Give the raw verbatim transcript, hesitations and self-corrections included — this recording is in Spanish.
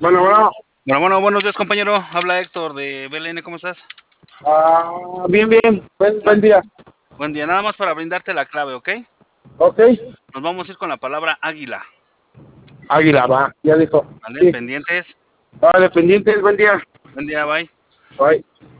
Bueno, bueno, Bueno, bueno, buenos días, compañero. Habla Héctor de B L N, ¿cómo estás? ah, bien, bien, buen, Ah, buen día. buen día, nada más para brindarte la clave, ¿ok? Ok, Nos vamos a ir con la palabra águila, Águila, va, ya dijo. ¿vale? Sí, Pendientes. vale, pendientes, buen día. Buen día, bye. Bye.